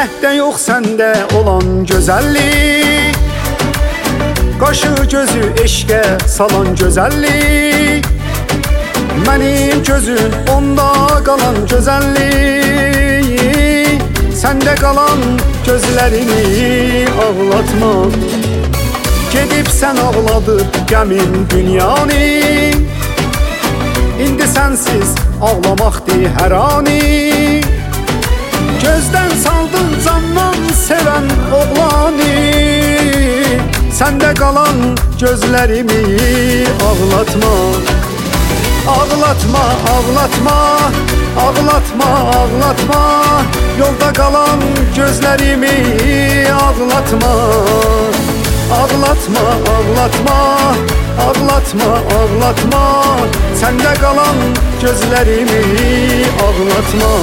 Məhdə yox səndə olan gözəllik, qaşı gözü eşqə salan gözəllik, mənim gözüm onda qalan gözəllik, səndə qalan gözlərimi ağlatma. Gedib sən ağladıb qəmin dünyanı, indi sənsiz ağlamaqdır hər ani. Gözdən saldın candan sevən oğlanı, səndə qalan gözlərimi ağlatma. Ağlatma, ağlatma, ağlatma, ağlatma, yolda qalan gözlərimi ağlatma. Ağlatma, ağlatma, ağlatma, ağlatma, səndə qalan gözlərimi ağlatma.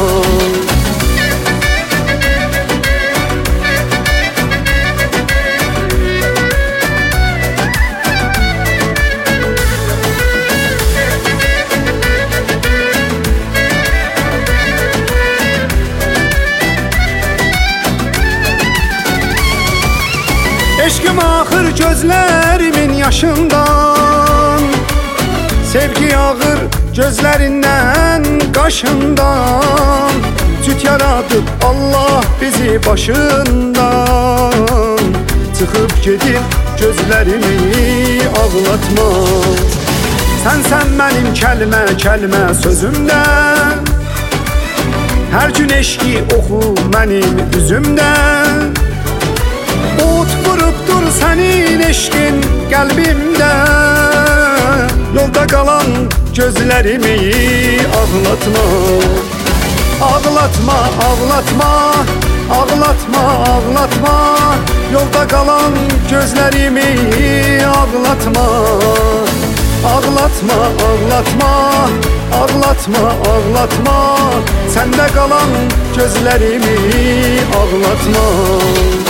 Eşqim axır gözlərimin yaşından, sevgi ağır gözlərindən, qaşından. Cüt yaradıb Allah bizi başından, çıxıb gedib gözlərimi ağlatma. Sənsən mənim kəlmə kəlmə sözümdən, hər gün eşqi oxu mənim üzümdən. Ot vurubdur sənin eşqin qəlbimdə, yolda qalan gözlərimi ağlatma. Ağlatma, ağlatma, ağlatma, ağlatma, yolda qalan gözlərimi ağlatma. Ağlatma, ağlatma, ağlatma, ağlatma, səndə qalan gözlərimi ağlatma.